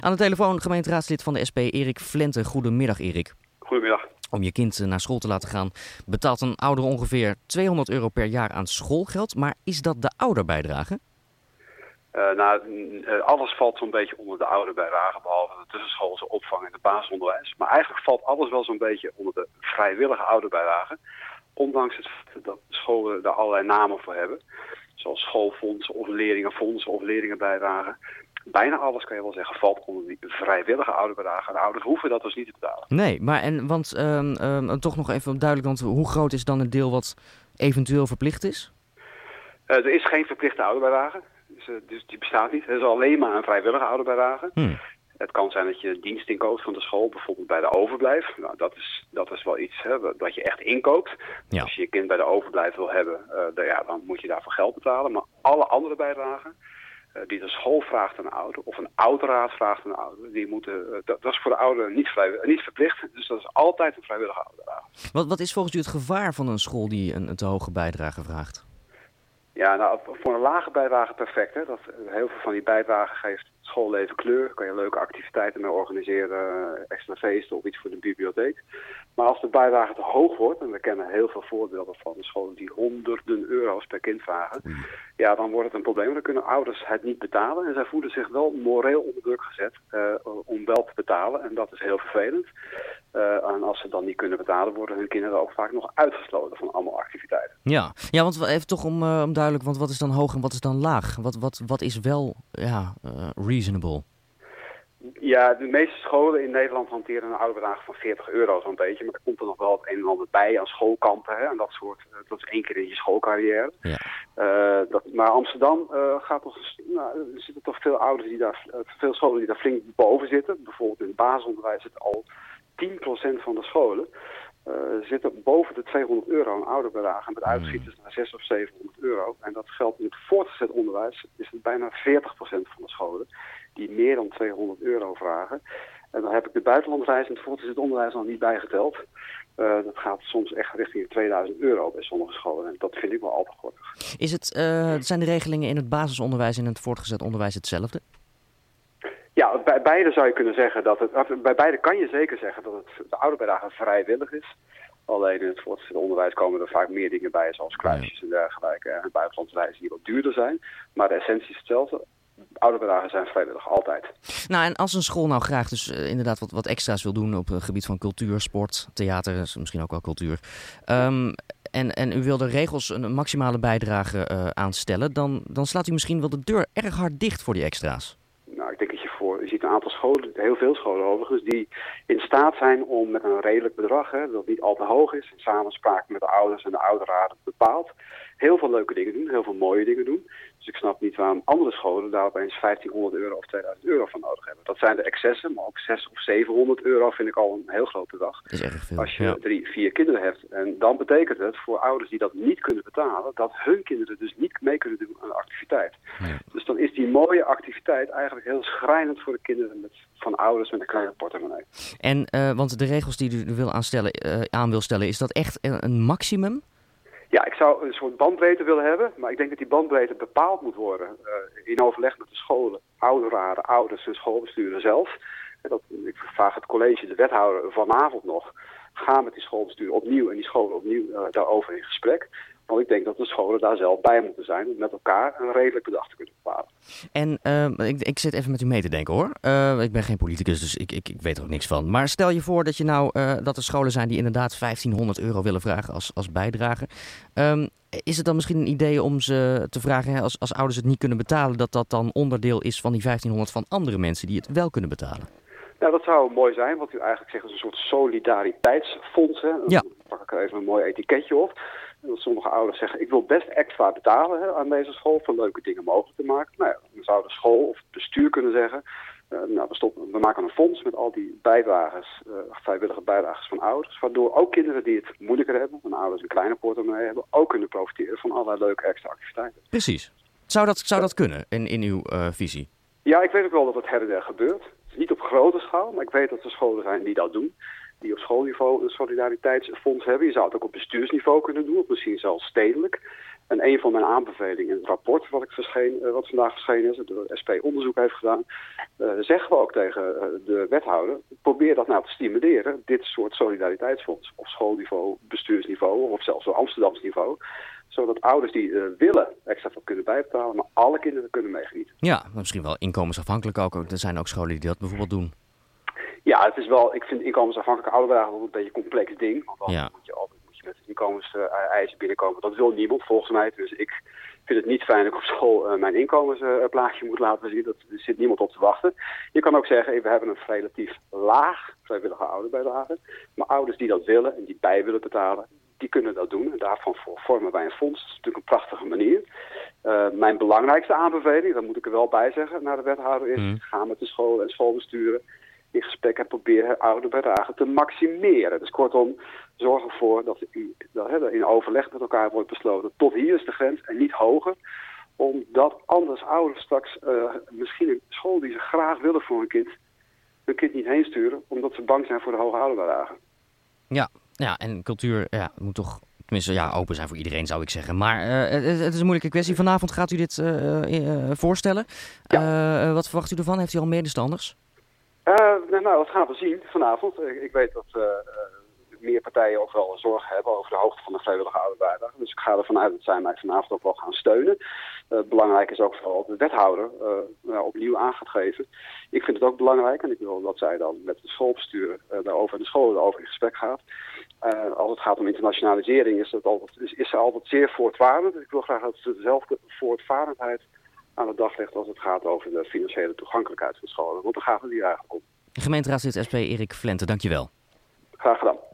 Aan de telefoon gemeenteraadslid van de SP, Erik Flente. Goedemiddag, Erik. Goedemiddag. Om je kind naar school te laten gaan betaalt een ouder ongeveer €200 per jaar aan schoolgeld. Maar is dat de ouderbijdrage? Alles valt zo'n beetje onder de ouderbijdrage, behalve de tussenschoolse opvang en het basisonderwijs. Maar eigenlijk valt alles wel zo'n beetje onder de vrijwillige ouderbijdrage. Ondanks het feit dat de scholen daar allerlei namen voor hebben. Zoals schoolfondsen of leerlingenfondsen of leerlingenbijdragen. Bijna alles, kan je wel zeggen, valt onder die vrijwillige ouderbijdrage. De ouders hoeven dat dus niet te betalen. Nee, maar toch nog even duidelijk, want hoe groot is dan het deel wat eventueel verplicht is? Er is geen verplichte ouderbijdrage, dus die bestaat niet. Het is alleen maar een vrijwillige ouderbijdrage. Het kan zijn dat je dienst inkoopt van de school, bijvoorbeeld bij de overblijf. Nou, dat is wel iets wat je echt inkoopt. Ja. Als je je kind bij de overblijf wil hebben, dan moet je daarvoor geld betalen. Maar alle andere bijdragen die de school vraagt aan de ouder, of een ouderraad vraagt aan de ouder, die moeten, dat is voor de ouder niet verplicht. Dus dat is altijd een vrijwillige ouderbijdrage. Wat is volgens u het gevaar van een school die een te hoge bijdrage vraagt? Ja, nou, voor een lage bijdrage perfect. Hè? Heel veel van die bijdragen geeft het schoolleven kleur. Kan je leuke activiteiten mee organiseren, extra feesten of iets voor de bibliotheek. Maar als de bijdrage te hoog wordt, en we kennen heel veel voorbeelden van scholen die honderden euro's per kind vragen, ja, dan wordt het een probleem. Dan kunnen ouders het niet betalen en zij voelen zich wel moreel onder druk gezet om wel te betalen. En dat is heel vervelend. En als ze dan niet kunnen betalen, worden hun kinderen ook vaak nog uitgesloten van allemaal activiteiten. Ja, want even toch om duidelijk, want wat is dan hoog en wat is dan laag? Wat is wel reasonable? Ja, de meeste scholen in Nederland hanteren een ouderbedrag van €40 zo'n beetje. Maar er komt er nog wel het een en ander bij aan schoolkampen. Hè, en dat is 1 keer in je schoolcarrière. Ja. Maar Amsterdam er zitten toch veel ouders veel scholen die daar flink boven zitten. Bijvoorbeeld in het basisonderwijs zit al 10% van de scholen zitten boven de €200 aan ouderbedragen. Met uitschieters naar €600 of €700. En dat geldt in het voortgezet onderwijs. Is het bijna 40% van de scholen die meer dan €200 vragen. En dan heb ik de buitenlandreis in het voortgezet onderwijs nog niet bijgeteld. Dat gaat soms echt richting €2000 bij sommige scholen. En dat vind ik wel al te gortig. Zijn de regelingen in het basisonderwijs en het voortgezet onderwijs hetzelfde? Ja, bij beide zou je kunnen zeggen bij beide kan je zeker zeggen dat de ouderbijdrage vrijwillig is. Alleen in het voortgezet onderwijs komen er vaak meer dingen bij, zoals kruisjes en dergelijke. En buitenlandreizen die wat duurder zijn. Maar de essentie is hetzelfde. Ouderbijdragen zijn vrijwillig, altijd. Nou, en als een school nou graag dus inderdaad wat extra's wil doen op het gebied van cultuur, sport, theater, misschien ook wel cultuur. En u wil de regels een maximale bijdrage aanstellen, dan slaat u misschien wel de deur erg hard dicht voor die extra's. Nou, ik denk dat je ziet een aantal scholen, heel veel scholen overigens, die in staat zijn om met een redelijk bedrag, dat niet al te hoog is, in samenspraak met de ouders en de ouderraad bepaald, heel veel leuke dingen doen, heel veel mooie dingen doen. Dus ik snap niet waarom andere scholen daar opeens €1500 of €2000 van nodig hebben. Dat zijn de excessen, maar ook €600 of €700 vind ik al een heel groot bedrag. Dat is erg veel. Als je 3, 4 kinderen hebt. En dan betekent het voor ouders die dat niet kunnen betalen, dat hun kinderen dus niet mee kunnen doen aan de activiteit. Ja. Dus dan is die mooie activiteit eigenlijk heel schrijnend voor de kinderen van ouders met een kleine portemonnee. En want de regels die u aan wil stellen, is dat echt een maximum? Ja, ik zou een soort bandbreedte willen hebben, maar ik denk dat die bandbreedte bepaald moet worden in overleg met de scholen, ouderraden, ouders en schoolbesturen zelf. Ik vraag het college, de wethouder, vanavond nog, ga met die schoolbesturen opnieuw en die scholen opnieuw daarover in gesprek. Want ik denk dat de scholen daar zelf bij moeten zijn om met elkaar een redelijk bedrag te kunnen bepalen. En ik zit even met u mee te denken hoor. Ik ben geen politicus, dus ik weet er ook niks van. Maar stel je voor dat dat er scholen zijn die inderdaad €1500 willen vragen als bijdrage. Is het dan misschien een idee om ze te vragen, als ouders het niet kunnen betalen, dat dan onderdeel is van die €1500 van andere mensen die het wel kunnen betalen? Nou, dat zou mooi zijn, wat u eigenlijk zegt is een soort solidariteitsfonds. Hè? Ja. Dan pak ik er even een mooi etiketje op. Dat sommige ouders zeggen, ik wil best extra betalen aan deze school voor leuke dingen mogelijk te maken. Nou ja, dan zou de school of het bestuur kunnen zeggen, we maken een fonds met al die bijdragers, vrijwillige bijdragers van ouders, waardoor ook kinderen die het moeilijker hebben, en ouders een kleine portemonnee hebben, ook kunnen profiteren van allerlei leuke extra activiteiten. Precies. Zou dat kunnen in uw visie? Ja, ik weet ook wel dat het her en der gebeurt. Het is niet op grote schaal, maar ik weet dat er scholen zijn die dat doen. Die op schoolniveau een solidariteitsfonds hebben. Je zou het ook op bestuursniveau kunnen doen, of misschien zelfs stedelijk. En een van mijn aanbevelingen in het rapport wat vandaag verschenen is, door SP onderzoek heeft gedaan, zeggen we ook tegen de wethouder, probeer dat nou te stimuleren, dit soort solidariteitsfonds, op schoolniveau, bestuursniveau of zelfs op Amsterdams niveau, zodat ouders die willen extra van kunnen bijbetalen, maar alle kinderen kunnen meegenieten. Ja, misschien wel inkomensafhankelijk ook. Er zijn ook scholen die dat bijvoorbeeld doen. Ja, ik vind inkomensafhankelijke ouderdragen wel een beetje een complex ding. Want dan moet je met inkomenseisen binnenkomen. Dat wil niemand volgens mij. Dus ik vind het niet fijn dat ik op school mijn inkomensplaatje moet laten zien. Er zit niemand op te wachten. Je kan ook zeggen, we hebben een relatief laag vrijwillige ouderbijdrage. Maar ouders die dat willen en die bij willen betalen, die kunnen dat doen. En daarvan vormen wij een fonds. Dat is natuurlijk een prachtige manier. Mijn belangrijkste aanbeveling, dat moet ik er wel bij zeggen, naar de wethouder is, ga met de scholen en schoolbesturen in gesprek en proberen ouderbijdragen te maximeren. Dus kortom, zorg ervoor dat in overleg met elkaar wordt besloten, tot hier is de grens en niet hoger. Omdat anders ouders straks misschien een school die ze graag willen voor hun kind niet heen sturen, omdat ze bang zijn voor de hoge ouderbijdragen. Ja, en cultuur moet toch tenminste open zijn voor iedereen, zou ik zeggen. Maar het is een moeilijke kwestie. Vanavond gaat u dit voorstellen. Ja. Wat verwacht u ervan? Heeft u al medestanders? Dat gaan we zien vanavond. Ik weet dat meer partijen ook wel zorgen hebben over de hoogte van de vrijwillige ouderbijdrage. Dus ik ga ervan uit dat zij mij vanavond ook wel gaan steunen. Belangrijk is ook vooral de wethouder opnieuw aan gaat geven. Ik vind het ook belangrijk en ik wil dat zij dan met de schoolbestuur daarover en de scholen daarover in gesprek gaat. Als het gaat om internationalisering is ze altijd zeer voortvarend. Ik wil graag dat ze dezelfde voortvarendheid aan de dag legt als het gaat over de financiële toegankelijkheid van scholen. Want daar gaat het hier eigenlijk om. Gemeenteraadslid SP Erik Flente, dankjewel. Graag gedaan.